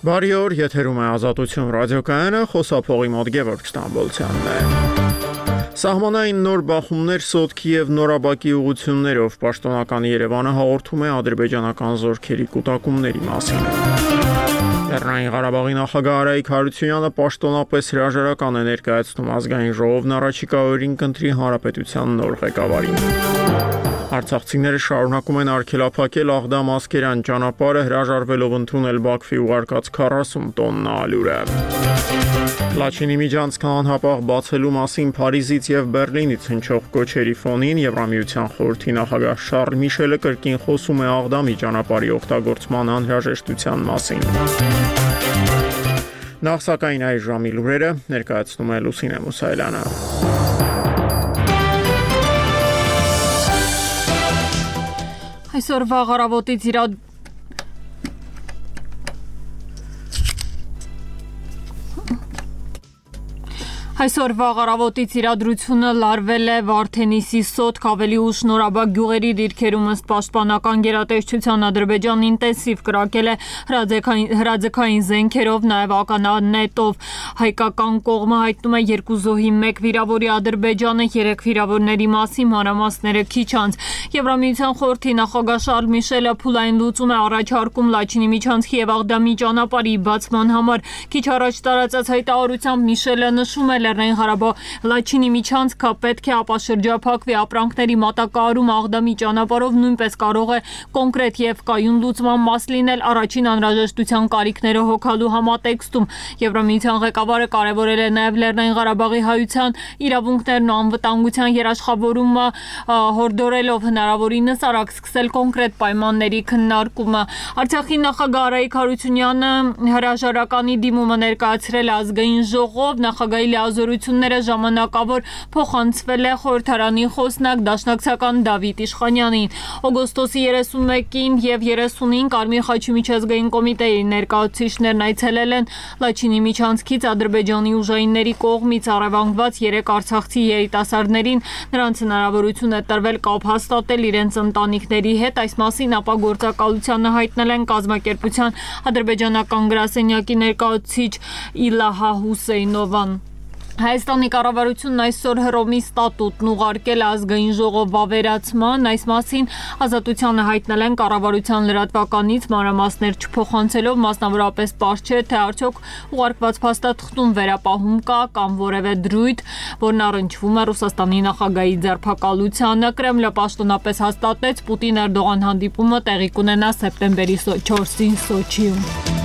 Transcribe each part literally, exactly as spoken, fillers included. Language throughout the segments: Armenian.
Բարի օր, եթերում է Ազատություն ռադիոկայանը, խոսափողի մոտ Գևորգ Ստամբոլցյանն է։ Սահմանային նոր բախումներ Սոտքի եւ Նորաբակի ուղղություններով պաշտոնական Երևանը հաղորդում է ադրբեջանական զորքերի կուտակումների մասին։ Լեռնային Ղարաբաղի նախագահ Արայիկ Հարությունյանը պաշտոնապես հրաժարական է ներկայացնում ազգային ժողովն առաջիկա օրերին կընտրի հանրապետության նոր ղեկավարին։ Արցախցիները շարունակում են արգելափակել Աղդամ-Ասկերան ճանապարհը, հրաժարվելով ընդունել Բաքվի ուղարկած քառասուն տոննա ալյուրը։ Լաչինի միջանցքն անհապաղ բացելու մասին Փարիզից եւ Բեռլինից հնչող կոչերի ֆոնին Եվրամիության խորհրդի նախագահ Շարլ Միշելը կրկին խոսում է Աղդամի ճանապարհի օգտագործման անհրաժեշտության մասին։ Նախ սակայն այս ժամի լուրերը ներկայացնում է Լուսինե Մուսայելյանը։ Այսօրվա առավոտից իրա Այսօրվա առավոտից իրադրությունը լարվել է Վարդենիսի Սոտք ավելի ուշ Նորաբակ գյուղերի դիրքերում ըստ պաշտպանական գերատեսչության Ադրբեջանն ինտենսիվ կրակել է հրաձգային զենքերով, նաև ականանետով։ Հայկական կողմը հայտնում է երկու զոհի մեկ վիրավորի, Ադրբեջանը երեք վիրավորների մասին մանրամասները քիչ անց։ Եվրամիության խորհրդի նախագահ Շարլ Միշելը փուլային լուծում է առաջարկում Լաչինի միջանցքի եւ Աղդամի ճանապարհի բացման համար։ Քիչ առաջ տարածած հայտարարությամբ Միշելը նշում է Լեռնային Ղարաբաղ Լաչինի միջանցքը պետք է ապաշրջափակվի, ապրանքների մատակարարում Աղդամի ճանապարհով նույնպես կարող է կոնկրետ եւ կայուն լուծման մաս լինել առաջին անհրաժեշտության կարիքները հոգալու համատեքստում։ Եվրամիության ղեկավարը կարևորել է նաեւ Լեռնային Ղարաբաղի հայության իրավունքներն ու անվտանգության երաշխավորումը, հորդորելով հնարավորինս արագ սկսել կոնկրետ պայմանների քննարկումը։ Արցախի նախագահ Արայիկ Հարությունյանը հրաժարականի դիմումը ներկայացրել ազգային ժողով, նախագահի լիազորությունները ժամանակավոր փոխանցվել է խորհրդարանի խոսնակ դաշնակցական Դավիթ Իշխանյանին։ Օգոստոսի երեսունմեկին եւ երեսունին Կարմիր խաչի միջազգային կոմիտեի ներկայացուցիչներն այցելել են Լաչինի միջանցքից Ադրբեջանի ուժայինների կողմից առևանգված երեք արցախցի երիտասարդներին, նրանց հնարավորություն է տրվել կապ հաստատել իրենց ընտանիքների հետ, այս մասին ապա գործակալությանը հայտնել են կազմակերպության ադրբեջանական գրասենյակի ներկայացուցիչ Իլահա Հուսեյնովան։ Հայաստանի կառավարությունն այսօր Հռոմի ստատուտն ուղարկել ազգային ժողով վավերացման, այս մասին Ազատությանը հայտնել են կառավարության լրատվականից մանրամասներ չփոխանցելով, մասնավորապես պարզ չէ, թե արդյոք ուղարկված փաստաթղթում վերապահում կա կամ որևէ դրույթ, որն առնչվում է Ռուսաստանի նախագահի ձերբակալությանը։ Կրեմլը պաշտոնապես հաստատեց Պուտին-Էրդողան հանդիպումը տեղի կունենա սեպտեմբերի չորսին Սոչիում։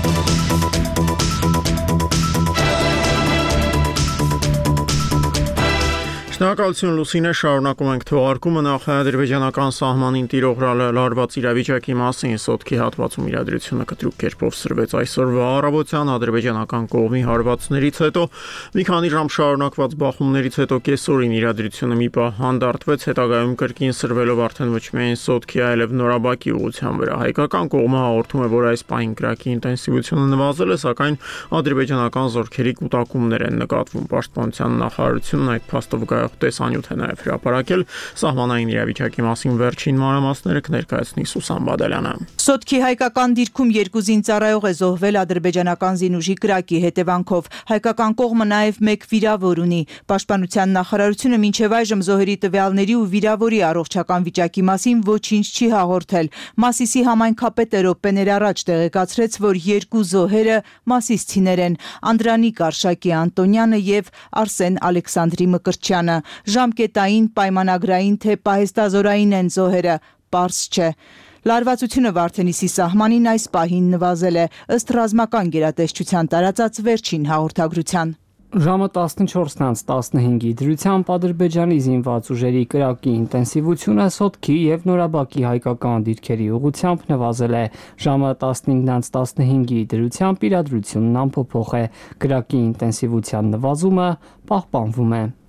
Շնորհակալություն Լուսինե, շարունակում ենք թողարկումը նախ ադրբեջանական սահմանին տիրող լարված իրավիճակի մասին Սոտքի հատվածում իրադրությունը կտրուկ կերպով սրվեց այսօրվա առավոտյան ադրբեջանական կողմի հարվածներից հետո մի քանի ժամ շարունակված բախումներից հետո կեսօրին իրադրությունը մի պահ հանդարտվեց, հետագայում կրկին սրվելով արդեն ոչ միայն Սոտքի, այլև Նորաբակի ուղղության վրա։ Հայկական կողմը հաղորդում է, որ այս պահին կրակի ինտենսիվությունը նվազել է, սակայն ադրբեջանական զորքերի կուտակումներ են նկատվում։ Պաշտպանության նախարարությունն այդ փաստով տեսանյութ է նաև հրապարակել։ Սահմանային իրավիճակի մասին վերջին մանրամասները կներկայացնի Սուսան Բադալյանը։ Սոտքի հայկական դիրքում երկու զինծառայող է զոհվել ադրբեջանական զինուժի կրակի հետևանքով։ Հայկական կողմը նաև մեկ վիրավոր ունի։ Պաշտպանության նախարարությունը մինչև այժմ զոհերի տվյալների ու վիրավորի առողջական վիճակի մասին ոչինչ չի հաղորդել։ Մասիսի համայնքապետը րոպեներ առաջ տեղեկացրեց, որ երկու զոհերը մասիսցիներ են՝ Անդրանիկ Արշակի Անտոնյանը եւ Արսեն Ալեքսանդրի Մկրտչյանը։ Ժամկետային, պայմանագրային թե պահեստազորային են զոհերը, պարզ չէ։ Լարվածությունը Վարդենիսի սահմանին այս պահին նվազել է, ըստ ռազմական գերատեսչության տարածած վերջին հաղորդագրության։ Ժամը տասնչորսն անց տասնհինգի դրությամբ Ադրբեջանի զինված ուժերի կրակի ինտենսիվությունը Սոտքի եւ Նորաբակի հայկական դիրքերի ուղղությամբ նվազել է։ Ժամը տասնինգ անց տասնհինգի դրությամբ իրադրությունն անփոփոխ է։ Կրակի ինտենսիվության նվազումը պահպանվում է։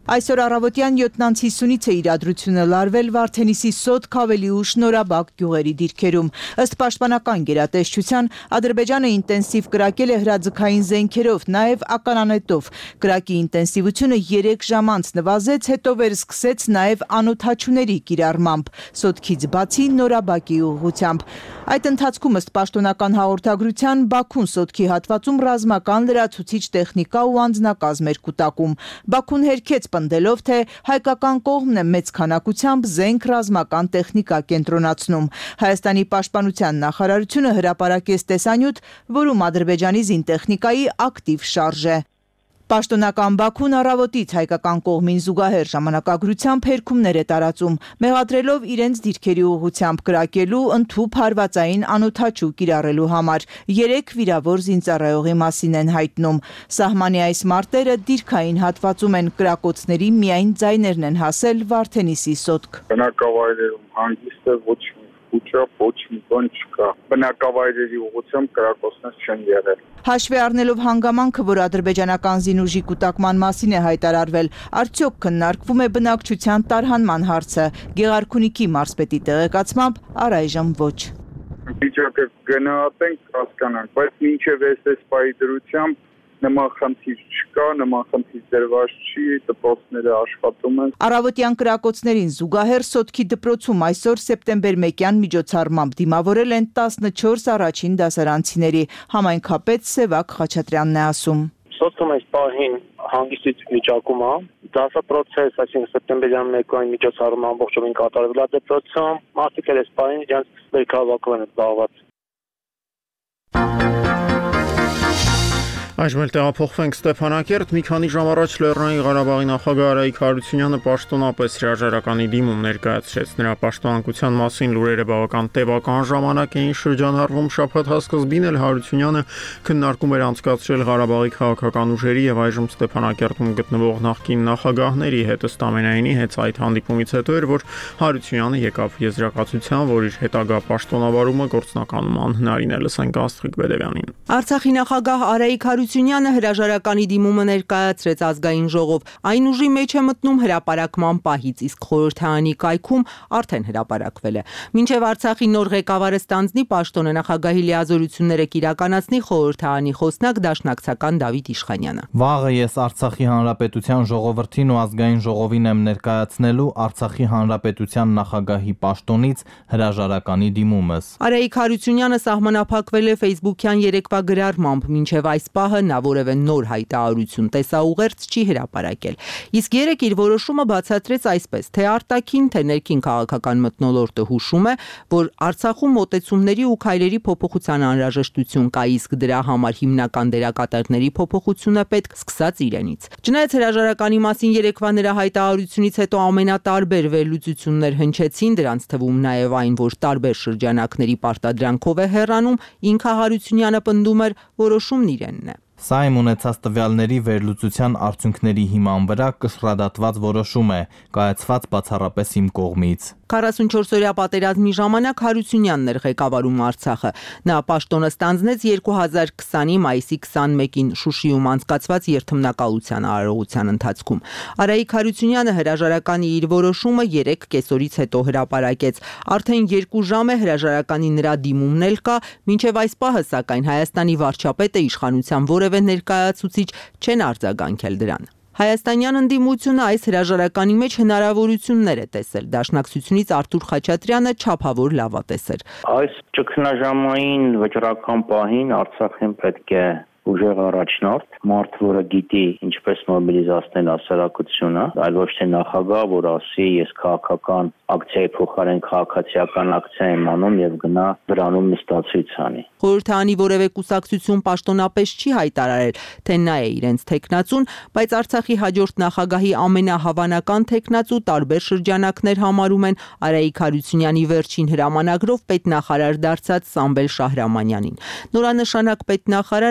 Այսօր առավոտյան յոթ հիսունից է իրադրությունը լարվել Վարդենիսի Սոտ, Քավելի ու Շնորաբակ գյուղերի դիրքերում։ Ըստ պաշտպանական գերատեսչության, Ադրբեջանը ինտենսիվ կրակել է հրաձգային զենքերով, նաև ականանետով։ Կրակի ինտենսիվությունը երեք ժամ անց նվազեց, հետո վերսկսեց նաև անօդաչուների կիրառմամբ, Սոտքից բացի Նորաբակի ուղղությամբ։ Այդ ընթացքում ըստ պաշտոնական հաղորդագրության Բաքուն Սոտքի հատվածում ռազմական լրացուցիչ տեխնիկա ու անձնակազմ էր կուտակում։ Բաքուն հերքեց պնդելով, թե հայկական կողմն է մեծ քանակությամբ զենք ռազմական տեխնիկա կենտրոնացնում։ Հայաստանի պաշտպանության նախարարությունը հրապարակեց տեսանյութ, որում Ադրբեջանի զինտեխնիկայի ակտիվ շարժ է։ Պաշտոնական Բաքուն առավոտից հայկական կողմին զուգահեռ ժամանակագրությամբ հերքումներ է տարածում, մեղադրելով իրենց դիրքերի ուղղությամբ կրակելու ընդհուպ հարվածային անօդաչու կիրառելու համար։ Երեք վիրավոր զինծառայողի մասին են հայտնում։ Սահմանի այս մարտերը դիրքային հատվածում են, կրակոցների միայն ձայներն են հասել Վարդենիսի Սոտք։ Բնակավայրերում հանգիստ է, ոչ ուչա, ոչ մի բան չկա։ Բնակավայրերի ուղղությամբ կրակոցներ չեն եղել։ Հաշվի առնելով հանգամանքը, որ ադրբեջանական զինուժի կուտակման մասին է հայտարարվել, արդյոք քննարկվում է բնակչության տարհանման հարցը։ Գեղարքունիքի մարզպետի տեղեկացմամբ առայժմ ոչ։ Վիճակը գնահատենք, հասկանանք, բայց մինչև այս պահի դրությամբ նման խնդիր չկա, նման խնդիր դրված չի, դպրոցները աշխատում են։ Առավոտյան կրակոցներին զուգահեռ Սոտքի դպրոցում այսօր սեպտեմբեր մեկյան միջոցառմամբ դիմավորել են տասնչորս առաջին դասարանցիների, համայնքապետ Սևակ Խաչատրյանն է ասում։ Սոտքում այս պահին հանգիստ վիճակում է, դասապրոցես, այսինքն սեպտեմբերյան մեկային միջոցառումը ամբողջովին կատարվել է դպրոցում, մարդիկ էլ այս պահին իրենց բերքահավաքով են զբաղված։ Այժմ էլ տեղափոխվենք Ստեփանակերտ։ Մի քանի ժամ առաջ Լեռնային Ղարաբաղի նախագահ Արայիկ Հարությունյանը պաշտոնապես հրաժարականի դիմում ներկայացրեց։ Նրա պաշտոնանկության մասին լուրերը բավական տևական ժամանակ էին շրջանառվում։ Շաբաթ սկզբին էլ Հարությունյանը քննարկում էր անցկացրել Ղարաբաղի քաղաքական ուժերի եւ այժմ Ստեփանակերտում գտնվող նախկին նախագահների հետ։ Ըստ ամենայնի, հենց այդ հանդիպումից հետո էր, որ Հարությունյանը եկավ եզրակացության, որ իր հետագա պաշտոնավարումը գործնականում անհնարին է։ Լսենք Աստղիկ Բեդևյանին։ Արցախի նախագահ Արայիկ Հարությունյանը հրաժարականի դիմումը ներկայացրեց ազգային ժողով։ Այն ուժի մեջ է մտնում հրապարակման պահից, իսկ խորհրդարանի կայքում արդեն հրապարակվել է։ Մինչև Արցախի նոր ղեկավարը ստանձնի պաշտոնը, նախագահի լիազորությունները կիրականացնի խորհրդարանի խոսնակ դաշնակցական Դավիթ Իշխանյանը։ Վաղը ես Արցախի Հանրապետության ժողովրդին ու ազգային ժողովին եմ ներկայացնելու Արցախի Հանրապետության նախագահի պաշտոնից հրաժարականի դիմումս։ Արայիկ Հարությունյանը սահմանափակվել է Facebook-յան երեկվա գրառմամբ, մինչև այս պահը նա որևէ նոր հայտարարություն տեսաուղերձ չի հրապարակել։ Իսկ երեք իր որոշումը բացատրեց այսպես, թե արտաքին, թե ներքին քաղաքական մթնոլորտը հուշում է, որ Արցախում մոտեցումների ու քայլերի փոփոխության անհրաժեշտություն կա, իսկ դրա համար հիմնական դերակատարների փոփոխությունը պետք սկսած իրենից։ Չնայած հրաժարականի մասին երեկվա նրա հայտարարությունից հետո ամենատարբեր վերլուծություններ հնչեցին, դրանց թվում նաև այն, որ տարբեր շրջանակների պարտադրանքով է հեռանում, ինքը Հարությունյանը պնդում էր, որոշումն իրենն է։ Սա իմ ունեցած տվյալների վերլուծության արդյունքների հիման վրա կշռադատված որոշում է, կայացված բացառապես իմ կողմից։ քառասունչորս-օրյա պատերազմի ժամանակ Հարությունյանն էր ղեկավարում Արցախը։ Նա պաշտոնը ստանձնեց երկու հազար քսանի մայիսի քսանմեկին Շուշիում անցկացված երթմնակալության արարողության ընթացքում։ Արայիկ Հարությունյանը հրաժարականի իր որոշումը երեք կեսօրից հետո հրապարակեց։ Արդեն երկու ժամ է հրաժարականի նրա դիմումն էլ կա, մինչև այս պահը սակայն Հայաստանի վարչապետը իշխանության որևէ ներկայացուցիչ չեն արձագանքել դրան։ Հայաստանյան ընդդիմությունը այս հրաժարականի մեջ հնարավորություններ է տեսել։ Դաշնակցությունից Արթուր Խաչատրյանը չափավոր լավատես էր։ Այս ճգնաժամային վճռական պահին Արցախին պետք է ուժեղ առաջնորդ, մարդ, որը գիտի ինչպես մոբիլիզացնել հասարակությունը, այլ ոչ թե նախագահ, որ ասի ես քաղաքական ակցիայի փոխարեն քաղաքացիական ակցիա եմ անում եւ գնա դրանում նստացույց անի։ Խորհրդարանի որևէ կուսակցություն պաշտոնապես չի հայտարարել, թե նա է իրենց թեկնածուն, բայց Արցախի հաջորդ նախագահի ամենահավանական թեկնածու տարբեր շրջանակներ համարում են Արայիկ Հարությունյանի վերջին հրամանագրով պետնախարար դարձած Սամվել Շահրամանյանին։ Նորանշանակ պետնախարարը ըստ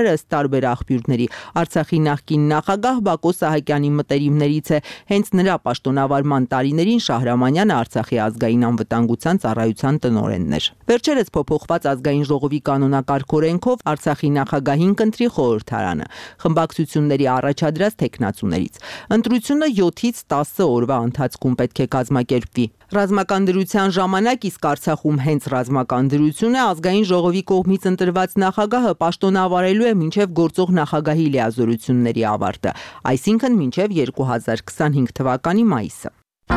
տարբեր աղբյուրների։ Արցախի նախկին նախագահ Բակո Սահակյանի մտերիմներից է, հենց նրա պաշտոնավարման տարիներին Շահրամանյանը Արցախի ազգային անվտանգության ծառայության տնօրենն էր։ Վերջերս փոփոխված ազգային ժողովի կանոնակարգ օրենքով Արցախի նախագահին կընտրի խորհրդարանը, խմբակցությունների առաջադրած թեկնածուներից։ Ընտրությունը յոթից տասը օրվա ընթացքում պետք է կազմակերպվի։ Ռազմական դրության ժամանակ իսկ Արցախում հենց ռազմական դրություն է, ազգային ժողովի կողմից ընտրված նախագահը պաշտոնավարելու է մինչև գործող նախագահի լիազորությունների ավարտը, այսինքն մինչև երկու հազար քսանհինգ թվականի մայիսը։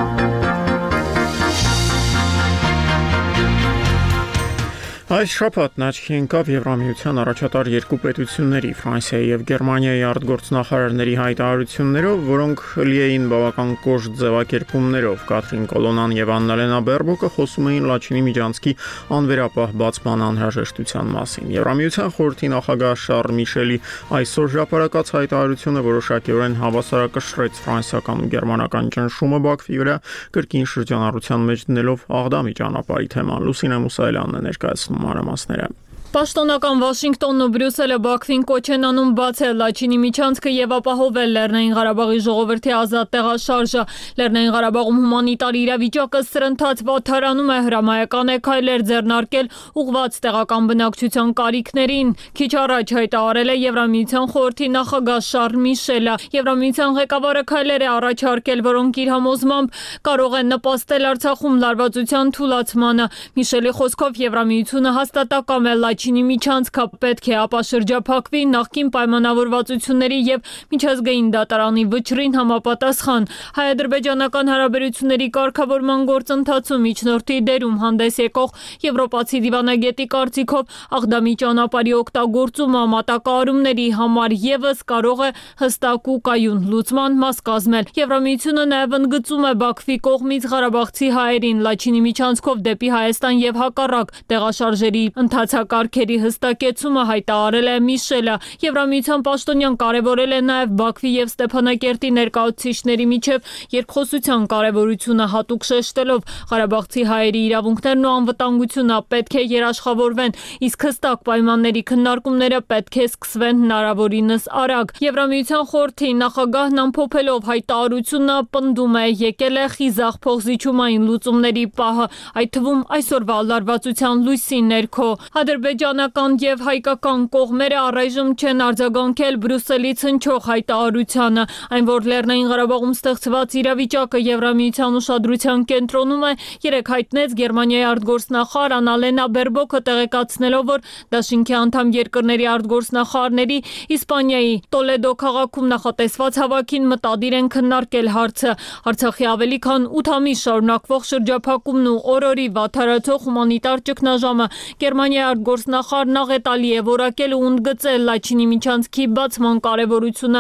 Այս շաբաթ աչքի ընկավ Եվրամիության առաջատար երկու պետությունների Ֆրանսիայի եւ Գերմանիայի արտգործնախարարների հայտարարություններով, որոնք լի էին բավական կոշտ ձևակերպումներով։ Կաթրին Կոլոնան եւ Աննա Բերբոկը խոսում էին Լաչինի միջանցքի անվերապահ բացման անհրաժեշտության մասին։ Եվրամիության խորհրդի նախագահ Շարլ Միշելի այսօր հրապարակած հայտարարությունը որոշակիորեն հավասարակշռեց ֆրանսիական ու գերմանական ճնշումը Բաքվի վրա, կրկին շրջանառության մեջ դնելով Աղդամի ճանապարհի թեման։ Լուսինե Մուսայելյանն է ներկայացնում մանրամասները։ Պաշտոնական Վաշինգտոնն ու Բրյուսելը Բաքվին կոչ են անում բացել Լաչինի միջանցքը եւ ապահովել Լեռնային Ղարաբաղի ժողովրդի ազատ տեղաշարժը։ Լեռնային Ղարաբաղում հումանիտար իրավիճակը սրընթաց վատթարանում է, հրամայական է քայլեր ձեռնարկել ուղղված տեղական բնակչության կարիքներին։ Քիչ առաջ հայտարարել է Եվրամիության խորհրդի նախագահ Շարլ Միշելը։ Եվրամիության ղեկավարը քայլեր է առաջարկել, որոնք իր համոզմամբ կարող են նպաստել Արցախում լարվածության թուլացմանը։ Միշելի խոսքով Եվրամիությունը հաստատակամ է Լաչինի միջանցքը պետք է ապաշրջափակվի նախկին պայմանավորվածությունների եւ միջազգային դատարանի վճռին համապատասխան։ Հայ-ադրբեջանական հարաբերությունների կարգավորման գործընթացում միջնորդի դերում հանդես եկող եվրոպացի դիվանագետի կարծիքով Աղդամի ճանապարհի օգտագործումը մատակարարումների համար եւս կարող է հստակ ու կայուն լուծման մաս կազմել։ Եվրամիությունը նաեւ ընդգծում է Բաքվի կողմից ղարաբաղցի հայերին Լաչինի միջանցքով դեպի Հայաստան եւ հակառակ տեղաշարժերի ընթացակարգերի հստակեցումը հայտարարել է Միշելը։ Եվրամիության պաշտոնյան կարևորել է նաև Բաքվի եւ Ստեփանակերտի ներկայացուցիչների միջև երկխոսության կարևորությունը, հատուկ շեշտելով Ղարաբաղցի հայերի իրավունքներն ու անվտանգությունը պետք է երաշխավորվեն, իսկ հստակ պայմանների քննարկումները պետք է սկսվեն հնարավորինս արագ։ Եվրամիության խորհրդի նախագահն ամփոփելով հայտարարությունը պնդում է եկել է խիզախ փոխզիջումային լուծումների պահը, այդ թվում այսօրվա լարվածության լույսի ներքո։ Ադրբեջանական եւ հայկական կողմերը առայժմ չեն արձագանքել Բրյուսելից հնչող հայտարարությանը, այն որ Լեռնային Ղարաբաղում ստեղծված իրավիճակը Եվրամիության ուշադրության կենտրոնում է, երեք հայտնեց Գերմանիայի արտգործնախարար Աննա Բերբոկը, տեղեկացնելով, որ դաշինքի անդամ երկրների արտգործնախարարների Իսպանիայի Տոլեդո քաղաքում նախատեսված հավաքին մտադիր են քննարկել հարցը։ Արցախի ավելի քան ութ ամիս շարունակվող շրջափակումն ու օրորի վատթարացող հումանիտար ճգնաժամը Գերմանիայի արտգործնախարարն աղետալի է որակել ու ընդգծել Լաչինի միջանցքի բացման կարևորությունը։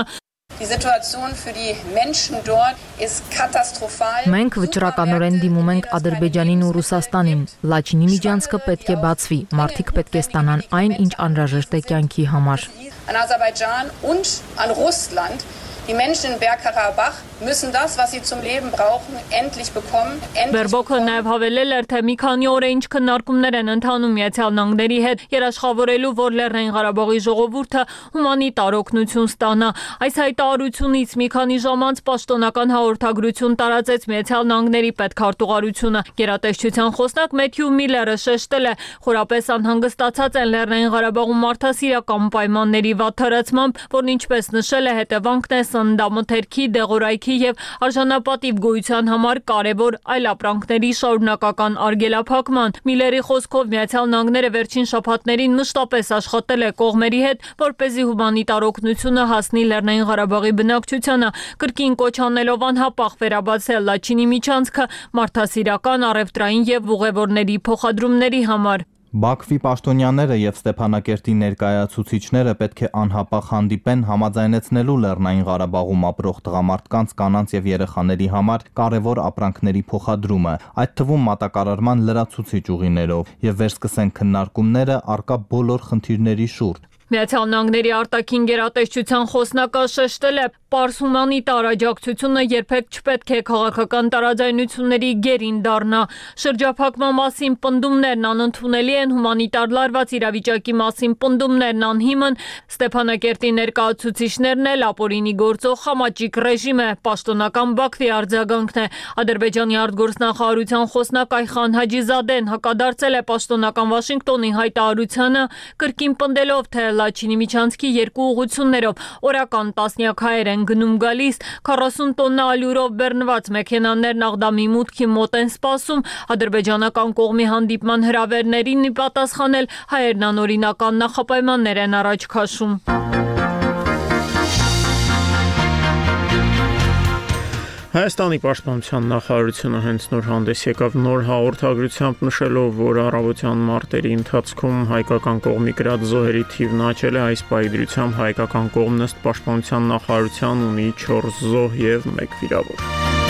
Մենք վճռականորեն դիմում ենք Ադրբեջանին ու Ռուսաստանին։ Լաչինի միջանցքը պետք է բացվի, մարդիկ պետք է ստանան այն, ինչ անհրաժեշտ է կյանքի համար։ Die Menschen in Bergkarabach müssen das, was sie zum Leben brauchen, endlich bekommen. Բերբոկը նաև հավելել էր, թե մի քանի օր է ինչ քննարկումներ են ընթանում Միացյալ Նահանգների հետ, երաշխավորելու, որ Լեռնային Ղարաբաղի ժողովուրդը հումանիտար օգնություն ստանա։ Այս հայտարարությունից մի քանի ժամ անց պաշտոնական հաղորդագրություն տարածեց Միացյալ Նահանգների պետքարտուղարությունը։ Գերատեսչության խոսնակ Մեթյու Միլլերը շեշտել է, խորապես անհանգստացած են Լեռնային Ղարաբաղում մարդասիրական պայմանների վատթարացմամբ, որն ինչպես նշել է, հետևանքն է սննդամթերքի, դեղորայքի եւ արժանապատիվ գոյության համար կարևոր այլ ապրանքների շարունակական արգելափակման։ Միլլերի խոսքով Միացյալ Նահանգները վերջին շաբաթներին մշտապես աշխատել է կողմերի հետ, որպեսզի հումանիտար օգնությունը հասնի Լեռնային Ղարաբաղի բնակչությանը, կրկին կոչ անելով անհապաղ վերաբացել Լաչինի միջանցքը մարդասիրական, առևտրային եւ ուղևորների փոխադրումների համար։ Բաքվի պաշտոնյաները եւ Ստեփանակերտի ներկայացուցիչները պետք է անհապաղ հանդիպեն համաձայնեցնելու Լեռնային Ղարաբաղում ապրող տղամարդկանց, կանանց եւ երեխաների համար կարևոր ապրանքների փոխադրումը, այդ թվում մատակարարման լրացուցիչ ուղիներով, եւ վերսկսեն քննարկումները առկա բոլոր խնդիրների շուրջ։ Միացյալ Նահանգների արտաքին գերատեսչության խոսնակը շեշտել է, պարզ հումանիտար աջակցությունը երբեք չպետք է քաղաքական տարաձայնությունների գերին դառնա։ Շրջափակման մասին պնդումներն անընդունելի են, հումանիտար լարված իրավիճակի մասին պնդումներն անհիմն, Ստեփանակերտի ներկայացուցիչներն էլ ապօրինի գործող խամաճիկ ռեժիմ է, պաշտոնական Բաքվի արձագանքն է։ Ադրբեջանի արտգործնախարարության խոսնակ Այխան Հաջիզադեն հակադարձել է պաշտոնական Վաշինգտոնի հայտարարությանը, կրկին պնդելով, թե Լաչինի միջանցքի երկու ուղություններով օրական տասնյակ հայեր են գնում գալիս, քառասուն տոննա ալյուրով բեռնված մեքենաներն Աղդամի մուտքի մոտ են սպասում, ադրբեջանական կողմի հանդիպման հրավերներին ի պատասխանել հայերն անօրինական նախապայմաններ են առաջ քաշում։ Հայաստանի պաշտպանության նախարարությունը հենց նոր հանդես եկավ նոր հաղորդագրությամբ նշելով, որ առավոտյան մարտերի ընթացքում հայկական կողմի կրած զոհերի թիվն աճել է, այս պայդրությամբ հայկական կողմն ըստ պաշտպանության նախարարության ունի չորս զոհ եւ մեկ վիրավոր։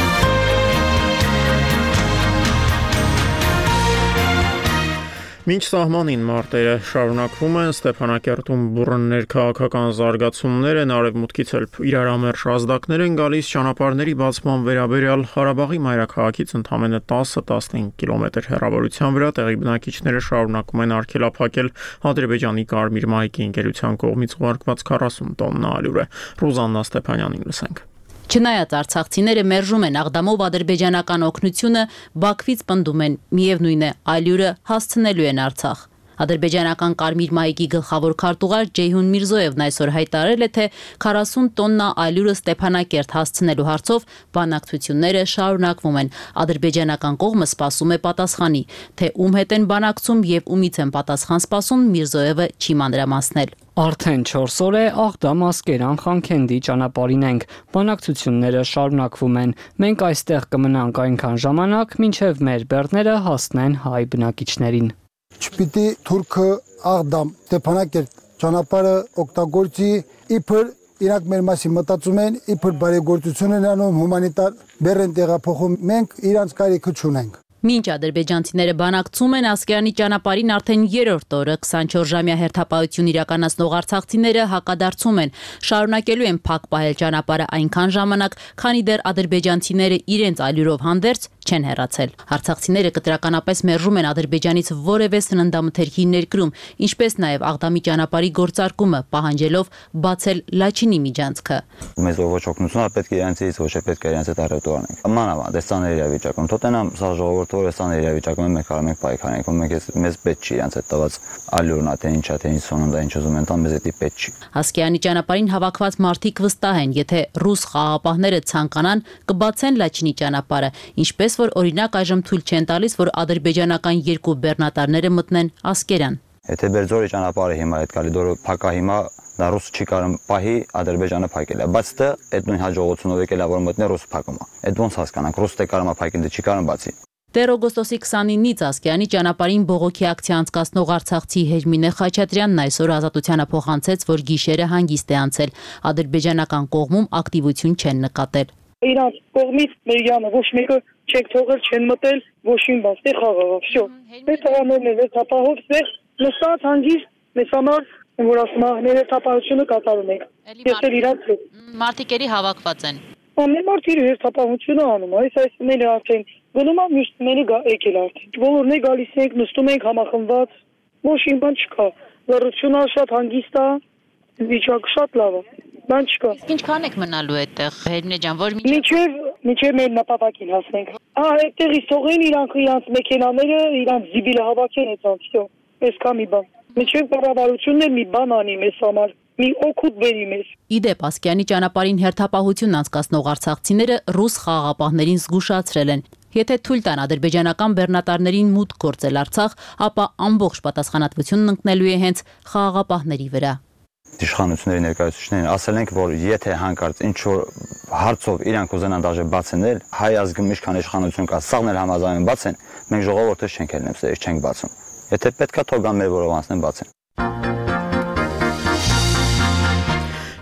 Մինչ սահմանին մարտերը շարունակվում են, Ստեփանակերտում բուռն ներքաղաքական զարգացումներ են, արևմուտքից էլ իրարամերժ ազդակներ են գալիս ճանապարհների բացման վերաբերյալ Ղարաբաղի մայրաքաղաքից ընդամենը տասը-տասնհինգ կիլոմետր հեռավորության վրա տեղի բնակիչները շարունակում են արգելափակել Ադրբեջանի Կարմիր մայրիկի ընկերության կողմից ուղարկված քառասուն տոննա ալյուրը։ Ռուզաննա Ստեփանյանին լսենք։ Չնայած արցախցիները մերժում են Աղդամով ադրբեջանական օգնությունը, Բաքվից պնդում են, միևնույն է, ալյուրը հասցնելու են Արցախ։ Ադրբեջանական Կարմիր մայրիկի գլխավոր քարտուղար Ջեյհուն Միրզոևն այսօր հայտարարել է, թե քառասուն տոննա ալյուրը Ստեփանակերտ հասցնելու հարցով բանակցությունները շարունակվում են։ Ադրբեջանական կողմը սպասում է պատասխանի, թե ում հետ են բանակցում եւ ումից են պատասխան սպասում, Միրզոևը չի մանրամասնել։ Արդեն չորս օր է Աղդամ-Ասկերան Խանքենդի ճանապարհին ենք։ Բանակցությունները շարունակվում են։ Մենք այստեղ կմնանք այնքան ժամանակ, մինչև մեր բեռները հասնեն հայ բնակիչներին։ Չպիտի Թուրքը Աղդամ Ստեփանակերտ ճանապարհը օգտագործի, իբր իրանք մեր մասին մտածում են, իբր բարեգործություն են անում, հումանիտար բեռ են տեղափոխում, մենք իրանց կարիքը չունենք։ Մինչ ադրբեջանցիները բանակցում են, Ասկերանի ճանապարհին արդեն երրորդ օրը քսանչորս ժամյա հերթապահություն իրականացնող արցախցիները հակադարձում են, շարունակելու են փակ պահել ճանապարհը այնքան ժամանակ, քանի դեռ ադրբեջանցիները իրենց ալյուրով հանդերձ չեն հեռացել։ Արցախցիները կտրականապես մերժում են Ադրբեջանից որևէ սննդամթերքի ներկրում, ինչպես նաև Աղդամի ճանապարհի գործարկումը, պահանջելով բացել Լաչինի միջանցքը։ Մեզ ոչ օգնությունը պետք է իրենցից ոչ պետք է իրենց հետ առետու անենք։ Մանավանդ այս ցաներ իրավիճակում, թոտենամ սա ժողովուրդը որ ցաներ իրավիճակում մենք կարող ենք պայքարենք, ու մենք մեզ պետք չի իրենց հետ տված ալյուրն ա թե ինչա թե ինչ սոննդա ինչ ուզում են տան, մեզ էդի պետք չի։ Ասկերանի ճանապարհին հավաքված մարդիկ վստահ են, եթե ռուս խաղաղապահները ցանկանան, կբացեն Լաչինի ճանապարհը, ինչպես որ օրինակ այժմ թույլ չեն տալիս, որ ադրբեջանական երկու բեռնատարները մտնեն Ասկերան։ Եթե Բերձորի ճանապարհը հիմա այդ կալիդորը փակա հիմա դա ռուս չի կարող պահի Ադրբեջանը փակել է, բայց դա այդ նույն հաջողությունով եկել է որ մտնի ռուս փակումը։ Այդ ոնց հասկանանք, ռուս թե կարող է փակել, դե չի կարող բացի։ Դեռ օգոստոսի քսանինից Ասկերանի ճանապարհին բողոքի ակցիա անցկացնող արցախցի Հերմինե Խաչատրյանն այսօր Ազատությանը փոխանցեց, որ գիշերը հանգիստ է անցել։ Ադրբեջանական կողմում ակտիվություն չեն նկատել։ Իրանց կողմից մեր յանը ոչ մեկը չեք թողել, չեն մտել, ոչինչ բաց, դե խաղաղ, всё։ Մեր տղաներն էլ թափահով ստեղ նստած հանգիստ մեզ համար, որ ասում են, մեր թափահությունը կատարում ենք։ Ես էլ իրանց հետ։ Մարտիկերի հավաքված են։ Ամեն մարդ իր հերթապահությունը անում, այս այսինքն արդեն գնում է մյուսները եկել արդեն։ Բոլորն է գալիս ենք, նստում ենք համախմբված, ոչինչ բան չկա։ Լռությունը շատ հանգիստ է, վիճակը շատ լավ է, բան չկա։ Ինչքան եք մնալու այդտեղ, Հերմինե ջան, որ մինչև մինչև մեր նպատակին հասնենք։ Ահա այդտեղից թողին իրանք իրանք մեքենաները, իրանք զիբիլը հավաքեն այդպես, всё։ Այսքան մի բան։ Մինչև կառավարությունն էլ մի բան անի մեզ համար։ Մի օգուտ բերի մեզ։ Իդեպ Ասկերանի ճանապարհին հերթապահություն անցկացնող արցախցիները ռուս խաղաղապահներին զգուշացրել են։ Եթե թույլ տան ադրբեջանական բեռնատարներին մուտք գործել Արցախ, ապա ամբողջ պատասխանատվությունն ընկնելու է հենց խաղաղապահների վրա։ Իշխանությունների ներկայացուցիչներին ասել ենք, որ եթե հանկարծ ինչ որ հարցով իրանք ուզենան դաժե բացնել, հայ ազգում ինչքան իշխանություն կա, սաղն էլ համաձայն բացեն, մենք ժողովուրդը չենք ելնեմ, սեր չենք բացում։ Եթե պետքա թողան մեր որով անցնեն բացեն։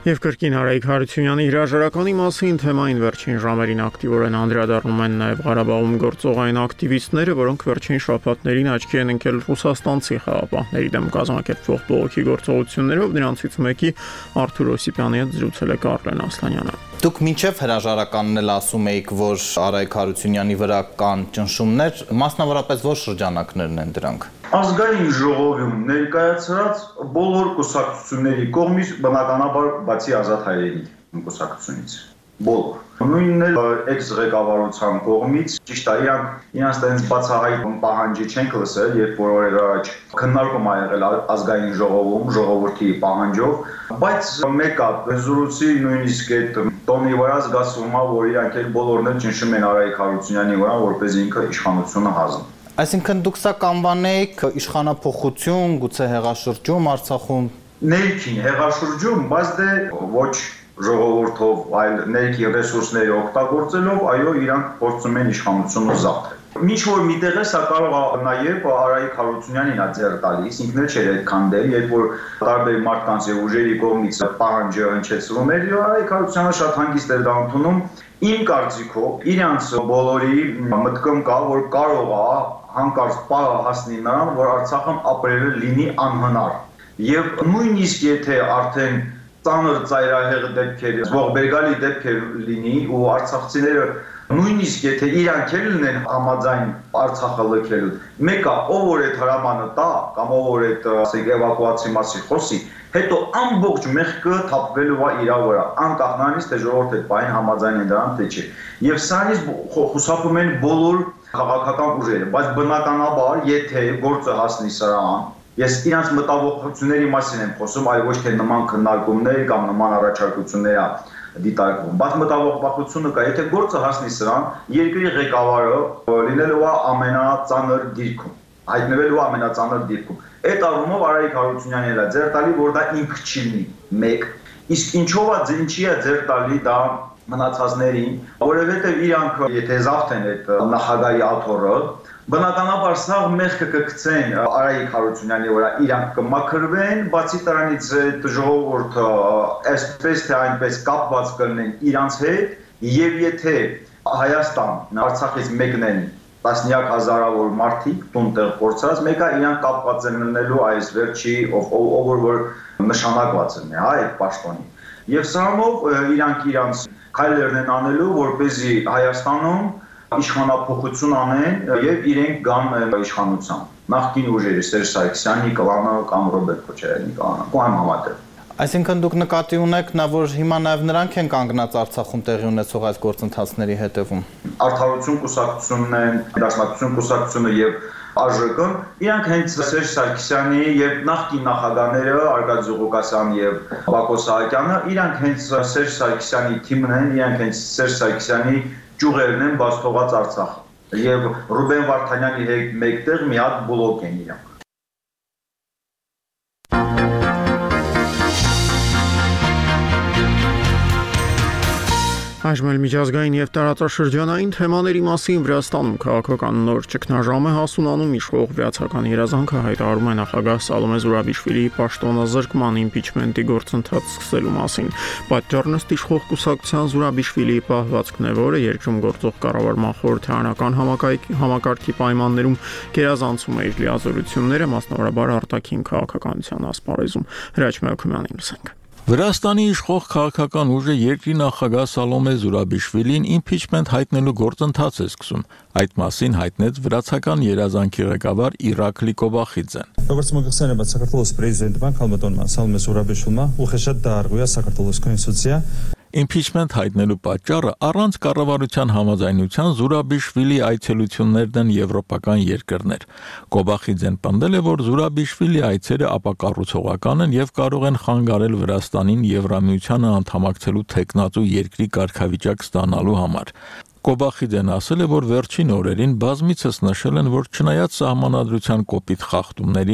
Եվ կրկին Արայիկ Հարությունյանի հրաժարականի մասին թեմային վերջին ժամերին ակտիվորեն անդրադառնում են նաև Ղարաբաղում գործողային ակտիվիստները, որոնք վերջին շաբաթներին աչքի են ընկել ռուսաստանցի խաղապահների դեմ կազմակերպվող բողոքի գործողություններով, դրանցից մեկի Արթուր Օսիպյանի հետ զրուցել է Կարլեն Ասլանյանը։ Դուք մինչև հրաժարականն էլ ասում էիք, որ Արայիկ Հարությունյանի վրա կան ճնշումներ, մասնավորապես որ շրջանակներն են դրանք։ Ազգային ժողովում ներկայացրած բոլոր կուսակցությունների կողմից, բնականաբար բացի Ազատ հայրենիքի կուսակցությունից, բոլոր։ Նույնն էլ էքս-ղեկավարության կողմից, ճիշտ է, իրանք իրանց տենց բացահայտ պահանջի չենք լսել, երբ որ օրեր առաջ քննարկում ա եղել ազգային ժողովում, ժողովրդի պահանջով, բայց մեկը զրույցի նույնիսկ այդ տոնի վրա զգացվում է, որ իրանք էլ բոլորն էլ ճնշում են Արայիկ Հարությունյանի վրա, որպեսզի ինքը իշխանությունը հանձնի։ Այսինքն դուք սա կանվանեիք իշխանափոխություն, գուցե հեղաշրջում Արցախում։ Ներքին հեղաշրջում, բայց դե ոչ ժողովրդով, այլ ներքին ռեսուրսների օգտագործելով, այո, իրանք փորձում են իշխանությունը զավթել։ Ինչ որ միտեղ է, սա կարող է նաև Արայիկ Հարությունյանին ա ձեռ տալիս, ինքն էլ չէր այդքան դեմ, երբ որ տարբեր մարդկանց եւ ուժերի կողմից պահանջը հնչեցվում էր, Արայիկ Հարությունյանը շատ հանգիստ էր դա ընդունում։ Իմ կարծիքով իրանց բոլորի մտքում կա, որ կարող է հանկարծ պահը հասնի նրան, որ Արցախում ապրելը լինի անհնար։ Եվ նույնիսկ եթե արդեն ծանր ծայրահեղ դեպքեր, ողբերգալի դեպքեր լինի ու արցախցիները նույնիսկ եթե իրանք էլ լինեն համաձայն Արցախը լքել, մեկը ով որ այդ հրամանը տա կամ ով որ այդ ասենք էվակուացիի մասին խոսի, հետո ամբողջ մեղքը թափվելու է իր վրա, անկախ նրանից թե ժողովուրդը այդ բանը համաձայն է դրան թե չէ։ Եվ սրանից խուսափում են բոլոր քաղաքական ուժերը, բայց բնականաբար եթե գործը հասնի սրան, ես իրանց մտավախությունների մասին եմ խոսում, այլ ոչ թե նման քննարկումներ կամ նման առաջարկություններ դիտարկվում, բայց մտավախությունը կա, եթե գործը հասնի սրան, երկրի ղեկավարը լինելու է ամենածանր դիրքում, հայտնվելու է ամենածանր դիրքում։ Այդ առումով Արայիկ Հարությունյանն է ձեռ տալի, որ դա ինքը չի լինի, մեկ, իսկ ինչով է ինչի է ձեռ տալի դա մնացածներին, որովհետև իրանք եթե զավթեն այդ նախագահի աթոռը, բնականաբար սա մեղքը կգցեն Արայիկ Հարությունյանի վրա, իրանք կմաքրվեն, բացի դրանից այդ ժողովուրդը այսպես թե այնպես կապված կլինեն իրանց հետ, եւ եթե Հայաստան, Արցախից մեկնեն տասնյակ հազարավոր մարդիկ տուն տեղ փորձած, մեկը իրանք կապված են լինելու այս վերջի ով որ նշանակված են, հա, այդ պաշտոնի։ Եվ սրանով իրանք իրանց քայլերն են անելու, որպեսզի Հայաստանում իշխանափոխություն անեն եւ իրենք գան իշխանության։ Նախկին ուժերը Սերժ Սարգսյանի, Կլանը կամ Ռոբերտ Քոչարյանի կլանը, կամ համատեղ։ Այսինքն դուք նկատի ունեք, նա որ հիմա նաև նրանք են կանգնած Արցախում տեղի ունեցող այս գործընթացների հետևում։ Արդարություն կուսակցությունն են, Դաշնակցություն կուսակցությունը եւ ԱԺԿ-ն, իրանք հենց Սերժ Սարգսյանի եւ նախկին նախագահները Արկադի Ղուկասյանը եւ Բակո Սահակյանը, իրանք հենց Սերժ Սարգսյանի թիմն են, իրանք հենց Սերժ Սարգսյանի ճյուղերն են բաց թողած Արցախ։ Եվ Ռուբեն Վարդանյանի հետ մեկտեղ մի հատ բլոկ են իրանք։ Այժմ էլ միջազգային եւ տարածաշրջանային թեմաների մասին Վրաստանում քաղաքական նոր ճգնաժամ է հասունանում, իշխող վրացական երազանքը հայտարարում է նախագահ Սալոմե Զուրաբիշվիլիի պաշտոնազրկման իմպիչմենտի գործընթաց սկսելու մասին։ Պատճառն ըստ իշխող կուսակցության Զուրաբիշվիլիի պահվածքն է, որը երկրում գործող կառավարման խորհրդարանական համակարգի պայմաններում գերազանցում է իր լիազորությունները, մասնավորաբար արտաքին քաղաքականության ասպարեզում։ Հրաչ Մելքումյանին լսենք։ Վրաստանի իշխող քաղաքական ուժը երկրի նախագահ Սալոմե Զուրաբիշվիլին իմպիչմենտ հայտնելու գործընթաց է սկսում։ Այդ մասին հայտնեց վրացական երազանքի ղեկավար Իրակլի Կոբախիձեն։ Როგორც մգացել է Սակրտելոս պրեզիդենտ Քալմատոնը Սալոմե Զուրաբիշվիլը ուխեշատ դարգույա Սակրտելոս կոնստիտուցիա Իմպիչմենտ հայտնելու պատճառը առանց կառավարության համաձայնության Զուրաբիշվիլի այցելություններն են եվրոպական երկրներ։ Կոբախիձեն պնդել է, որ Զուրաբիշվիլի այցերը ապակառուցողական են եւ կարող են խանգարել Վրաստանին Եվրամիությանը անդամակցելու թեկնածու երկրի կարգավիճակ ստանալու համար։ Կոբախիձեն ասել է, որ վերջին օրերին բազմիցս նշել են, որ չնայած սահմանադրության կոպիտ խախտումներին,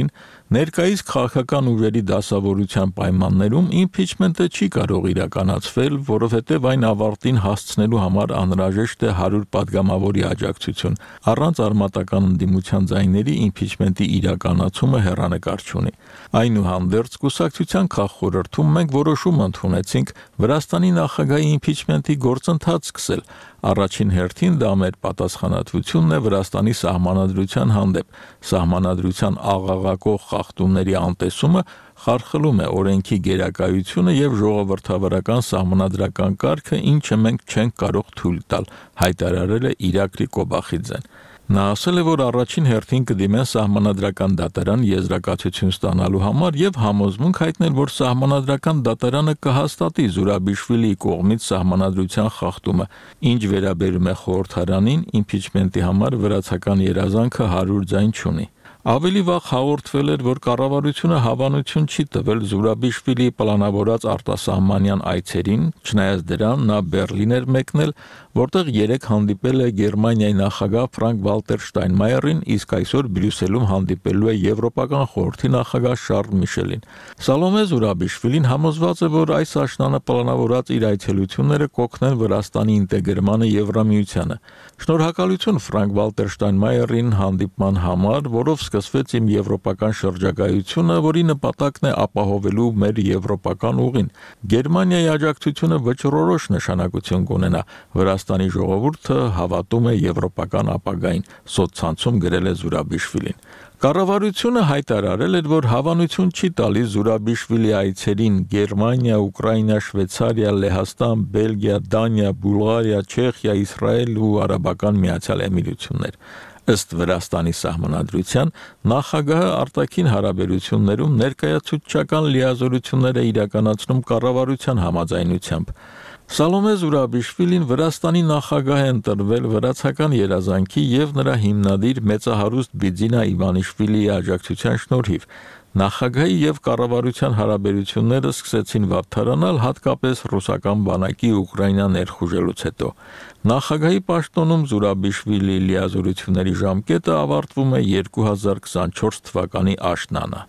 Ներկայիս քաղաքական ուժերի դասավորության պայմաններում impeachment-ը չի կարող իրականացվել, որովհետև այն ավարտին հասցնելու համար անհրաժեշտ է հարյուր падգամավորի աջակցություն։ Առանց արմատական ընդդիմության ձայների impeachment-ի իրականացումը հեռանկար չունի։ Այնուհանդերձ, կուսակցության քաղխորհրդում մենք որոշում ընդունեցինք Վրաստանի նախագահի impeachment-ի գործընթաց սկսել։ Առաջին հերթին դա մեր պատասխանատվությունն է Վրաստանի սահմանադրության հանդեպ։ Սահմանադրության աղաղակող խախտումների անտեսումը խարխլում է օրենքի գերակայությունը եւ ժողովրդավարական սահմանադրական կարգը, ինչը մենք չենք կարող թույլ տալ, հայտարարել է Իրակլի Կոբախիձեն։ Նա ասել է, որ առաջին հերթին կդիմեն սահմանադրական դատարան եզրակացություն ստանալու համար եւ համոզմունք հայտնել, որ սահմանադրական դատարանը կհաստատի Զուրաբիշվիլիի կողմից սահմանադրության խախտումը, ինչ վերաբերում է խորհրդարանին, impeachment-ի համար վրացական երազանքը հարյուր ձայն չունի։ Ավելի վաղ հաղորդվել էր, որ կառավարությունը հավանություն չի տվել Զուրաբիշվիլիի պլանավորած արտասահմանյան այցերին, չնայած դրան նա Բեռլին էր մեկնել, որտեղ երեք հանդիպել է Գերմանիայի նախագահ Ֆրանկ Վալտեր Շտայնմայերին, իսկ այսօր Բրյուսելում հանդիպելու է Եվրոպական խորհրդի նախագահ Շարլ Միշելին։ Սալոմե Զուրաբիշվիլին համոզված է, որ այս աշնանը պլանավորած իր այցելությունները կօգնեն Վրաստանի ինտեգրմանը Եվրամիությանը։ Շնորհակալություն Ֆրանկ Վալտեր Շտայնմայերին հանդիպման համար, որով սկսվեց իմ եվրոպական շրջագայությունը, որի նպատակն է ապահովելու մեր եվրոպական ուղին։ Գերմանիայի աջակցությունը վճռորոշ նշանակություն կունենա։ Վրաստանի ժողովուրդը հավատում է եվրոպական ապագային, սոցցանցում գրել է Զուրաբիշվիլին։ Կառավարությունը հայտարարել էր, որ հավանություն չի տալիս Զուրաբիշվիլի այցերին Գերմանիա, Ուկրաինա, Շվեյցարիա, Լեհաստան, Բելգիա, Դանիա, Բուլղարիա, Չեխիա, Իսրայել ու Արաբական Միացյալ Էմիրություններ։ Ըստ Վրաստանի սահմանադրության, նախագահը արտաքին հարաբերություններում ներկայացուցչական լիազորություններ է իրականացնում կառավարության համաձայնությամբ։ Սալոմե Զուրաբիշվիլին Վրաստանի նախագահ է ընտրվել վրացական երազանքի եւ նրա հիմնադիր մեծահարուստ Բիձինա Իվանիշվիլիի աջակցության շնորհիվ։ Նախագահի եւ կառավարության հարաբերությունները սկսեցին վատթարանալ հատկապես ռուսական բանակի Ուկրաինա ներխուժելուց հետո։ Նախագահի պաշտոնում Զուրաբիշվիլի լիազորությունների ժամկետը ավարտվում է երկու հազար քսանչորս թվականի աշնանը։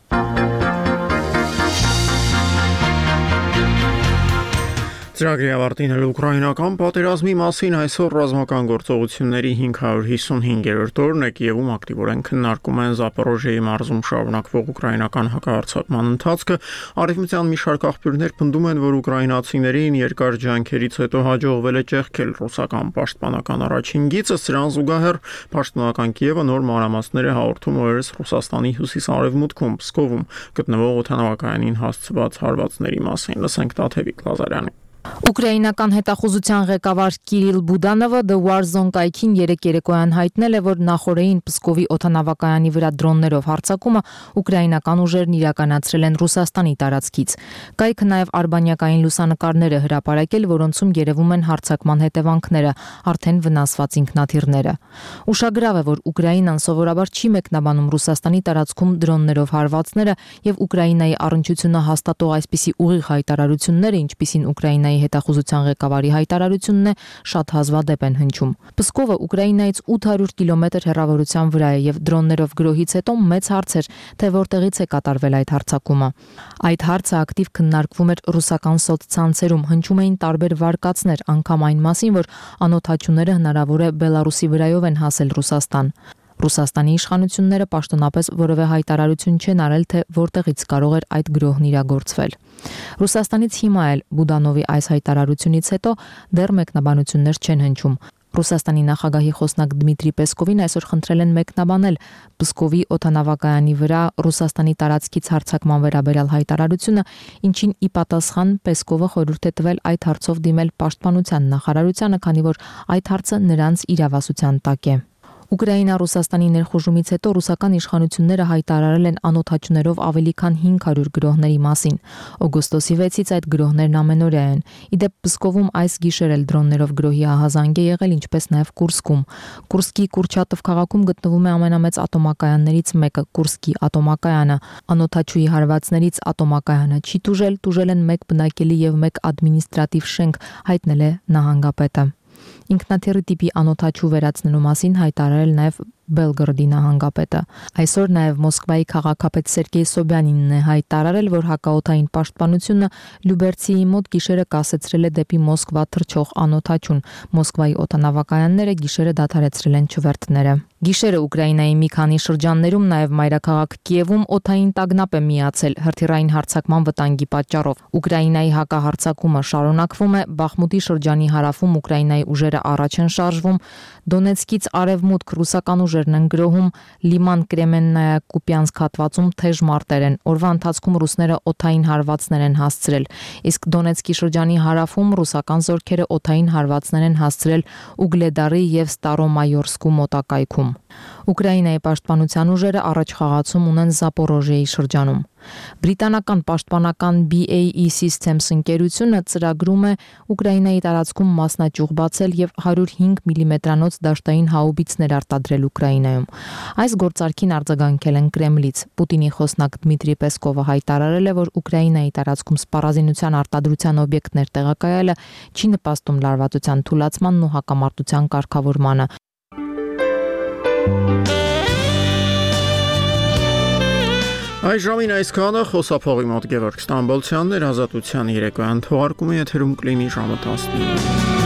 Ծրագրի ավարտին էլ ուկրաինական պատերազմի մասին այսօր ռազմական գործողությունների հինգ հարյուր հիսունհինգերորդ օրն է, Կիևում ակտիվորեն քննարկում են Զապորոժիեի մարզում շարունակվող ուկրաինական հակահարձակման ընթացքը։ Արևմտյան մի շարք աղբյուրներ պնդում են, որ ուկրաինացիներին երկար ջանքերից հետո հաջողվել է ճեղքել ռուսական պաշտպանական առաջին գիծը, սրան զուգահեռ պաշտպանական Կիևը նոր մանրամասներ է հաղորդում օրերս Ռուսաստանի հյուսիս-արևմուտքում Պսկովում գտնվող օդանավակայանին հասցված հարվածների մասին։ Լսենք Տաթևիկ Լազարյանի։ Ուկրաինական հետախուզության ղեկավար Կիրիլ Բուդանովը The War Zone կայքին երեկ երեկոյան հայտնել է, որ նախորդին Պսկովի օդանավակայանի վրա դրոններով հարձակումը ուկրաինական ուժերն իրականացրել են Ռուսաստանի տարածքից։ Կայքը նաև արբանյակային լուսանկարներ է հրապարակել, որոնցում երևում են հարձակման հետևանքները, արդեն վնասված ինքնաթիռները։ Ուշագրավ է, որ Ուկրաինան սովորաբար չի մեկնաբանում Ռուսաստանի տարածքում դրոններով հարվածները եւ Ուկրաինայի առնչությունը հաստատող այսպիսի ուղիղ հայտարարությունները, ինչպիսին Ուկրաինայի հետախուզության ղեկավարի հայտարարությունն է, շատ հազվադեպ են հնչում։ Պսկովը Ուկրաինայից ութ հարյուր կիլոմետր հեռավորության վրա է եւ դրոններով գրոհից հետո մեծ հարց էր, թե որտեղից է կատարվել այդ հարձակումը։ Այդ հարցը ակտիվ քննարկվում էր ռուսական սոցցանցերում, հնչում էին տարբեր վարկածներ, անգամ այն մասին, որ անօթաչուները հնարավոր է Բելարուսի վրայով են հասել Ռուսաստան։ Ռուսաստանի իշխանությունները պաշտոնապես որևէ հայտարարություն չեն արել, թե որտեղից կարող էր այդ գրոհն իրագործվել։ Ռուսաստանից հիմա էլ Բուդանովի այս հայտարարությունից հետո դեռ մեկնաբանություններ չեն հնչում։ Ռուսաստանի նախագահի խոսնակ Դմիտրի Պեսկովին այսօր խնդրել են մեկնաբանել Պսկովի օդանավակայանի վրա Ռուսաստանի տարածքից հարձակման վերաբերյալ հայտարարությունը, ինչին ի պատասխան Պեսկովը խորհուրդ է տվել այդ հարցով դիմել Պաշտպանության նախարարությանը, քանի որ այդ հարցը նրանց իրավասության տակ է։ Ուկրաինա-Ռուսաստանի ներխուժումից հետո ռուսական իշխանությունները հայտարարել են անօթաչուներով ավելի քան հինգ հարյուր գրոհների մասին։ Օգոստոսի վեցից այդ գրոհներն ամենօրյա են։ Իդեպ Պսկովում այս գիշեր էլ դրոններով գրոհի ահազանգ է եղել, ինչպես նաև Կուրսկում։ Կուրսկի Կուրչատով քաղաքում գտնվում է ամենամեծ ատոմակայաններից մեկը՝ Կուրսկի ատոմակայանը։ Անօթաչուի հարվածներից ատոմակայանը չի տուժել, տուժել են մեկ բնակելի եւ մեկ ադմինիստրատիվ շենք, հայտնել է նահանգապետը։ Ինքնաթիռի տիպի անօթաչու վերացնելու մասին հայտարարել նաև Բելգրադի նահանգապետը։ Այսօր նաև Մոսկվայի քաղաքապետ Սերգեյ Սոբյանինն է հայտարարել, որ հակաօդային պաշտպանությունը Լյուբերցիի մոտ գիշերը կասեցրել է դեպի Մոսկվա թռչող անօդաչուն։ Մոսկվայի օդանավակայանները գիշերը դադարեցրել են չվերթները։ Գիշերը Ուկրաինայի մի քանի շրջաններում, նաև մայրաքաղաք Կիևում օդային տագնապ է միացել հրթիռային հարձակման վտանգի պատճառով։ Ուկրաինայի հակահարձակումը շարունակվում է, Բախմուտի շրջանի հարավում Ուկրաինայի ուժերը առաջ են շարժվում, Դոնեցկից արևմուտք ռուսական ուժերն են գրոհում Լիման Կրեմեննայա Կուպյանսկ հատվածում թեժ մարտեր են։ Օրվա ընթացքում ռուսները օդային հարվածներ են հասցրել, իսկ Դոնեցկի շրջանի հարավում ռուսական զորքերը օդային հարվածներ են հասցրել Ուգլեդարի եւ Ստարոմայորսկու մոտակայքում։ Ուկրաինայի պաշտպանության ուժերը առաջխաղացում ունեն Զապորոժիեի շրջանում։ Բրիտանական պաշտպանական B A E Systems ընկերությունը ծրագրում է Ուկրաինայի տարածքում մասնաճյուղ բացել եւ one oh five միլիմետրանոց դաշտային հաուբիցներ արտադրել Ուկրաինայում։ Այս գործարքին արձագանքել են Կրեմլից։ Պուտինի խոսնակ Դմիտրի Պեսկովը հայտարարել է, որ Ուկրաինայի տարածքում սպառազինության արտադրության օբյեկտներ տեղակայելը չի նպաստում լարվածության թուլացմանն ու հակամարտության կարգավորմանը։ Այժմին այսքանը խոսափողի մոտ Գևորգ Ստամբոլցյանն էր, Ազատության երեկոյան թողարկումը եթերում կլինի ժամը տասնինը։